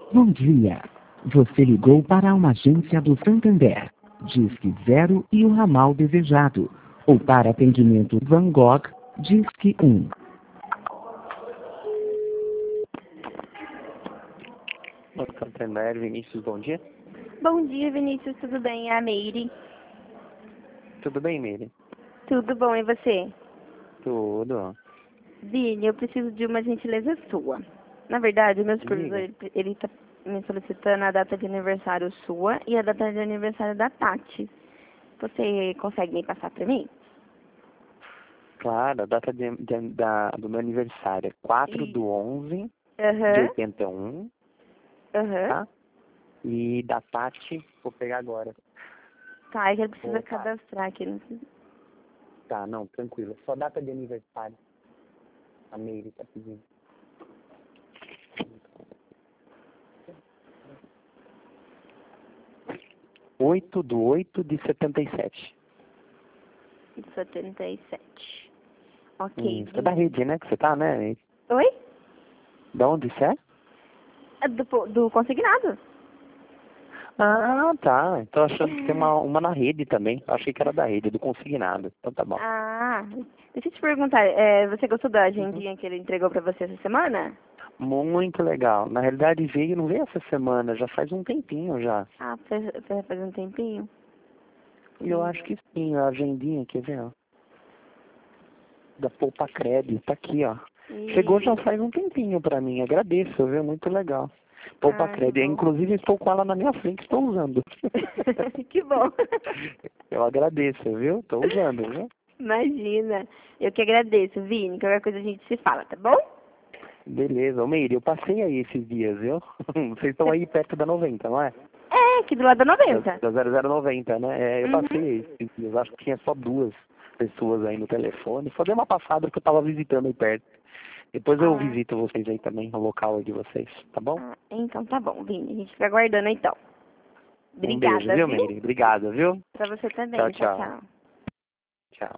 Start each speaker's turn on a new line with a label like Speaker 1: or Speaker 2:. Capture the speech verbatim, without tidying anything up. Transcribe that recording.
Speaker 1: Bom dia. Você ligou para uma agência do Santander. Disque zero e o ramal desejado. Ou para atendimento Van Gogh, Disque um.
Speaker 2: Santander, Vinícius, bom dia.
Speaker 3: Bom dia, Vinícius, tudo bem? É a Meire.
Speaker 2: Tudo bem, Meire?
Speaker 3: Tudo bom, e você?
Speaker 2: Tudo.
Speaker 3: Vini, eu preciso de uma gentileza sua. Na verdade, o meu supervisor,
Speaker 2: Diga.
Speaker 3: ele, ele tá me solicitando a data de aniversário sua e a data de aniversário da Tati. Você consegue me passar pra mim?
Speaker 2: Claro, a data de, de- da, do meu aniversário é quatro
Speaker 3: E-
Speaker 2: do onze de
Speaker 3: Aham,
Speaker 2: oitenta e um,
Speaker 3: aham.
Speaker 2: tá? E da Tati, vou pegar agora.
Speaker 3: Tá, é que ele precisa
Speaker 2: Opa.
Speaker 3: cadastrar aqui. Não sei.
Speaker 2: Tá, não, tranquilo. Só data de aniversário. A Meire tá pedindo. oito do oito de setenta e sete.
Speaker 3: setenta e sete. Ok,
Speaker 2: Isso, é da
Speaker 3: Vini.
Speaker 2: rede, né, que você tá, né?
Speaker 3: Oi?
Speaker 2: Da onde você é?
Speaker 3: É Do, po- do consignado.
Speaker 2: Ah, tá. Tô achando que tem uma, uma na rede também. Eu achei que era da rede, do consignado. Então tá bom.
Speaker 3: Ah, deixa eu te perguntar, é, você gostou da
Speaker 2: Uhum.
Speaker 3: agendinha que ele entregou pra você essa semana?
Speaker 2: Muito legal. Na realidade veio, não veio essa semana, já faz um tempinho já.
Speaker 3: Ah, faz, faz faz um tempinho?
Speaker 2: E eu acho que sim, a agendinha, quer ver, ó. Da Poupa Crédito, tá aqui, ó. Chegou já
Speaker 3: E...
Speaker 2: faz um tempinho pra mim, agradeço, viu? Muito legal. Poupa
Speaker 3: Ah, que
Speaker 2: Crédito,
Speaker 3: bom.
Speaker 2: inclusive estou com ela na minha frente, estou usando.
Speaker 3: Que bom.
Speaker 2: Eu agradeço, viu? Estou usando, viu?
Speaker 3: Imagina. Eu que agradeço, Vini. Qualquer coisa a gente se fala, tá bom?
Speaker 2: Beleza, ô Meire, eu passei aí esses dias, viu? Vocês estão aí perto da noventa, não é?
Speaker 3: É, aqui do lado da
Speaker 2: Da,
Speaker 3: noventa.
Speaker 2: da zero zero noventa, né? É, eu
Speaker 3: Uhum.
Speaker 2: passei aí esses dias, acho que tinha só duas pessoas aí no telefone. Só dei uma passada porque eu estava visitando aí perto. Depois eu
Speaker 3: Ah,
Speaker 2: visito vocês aí também, o local aí de vocês, tá bom?
Speaker 3: ah, então tá bom, Vini. A gente fica aguardando então.
Speaker 2: Um beijo,
Speaker 3: Obrigada,
Speaker 2: viu,
Speaker 3: viu?
Speaker 2: Meire? Obrigado, viu?
Speaker 3: Pra você
Speaker 2: Tchau,
Speaker 3: também. Tchau,
Speaker 2: tchau.
Speaker 3: tchau.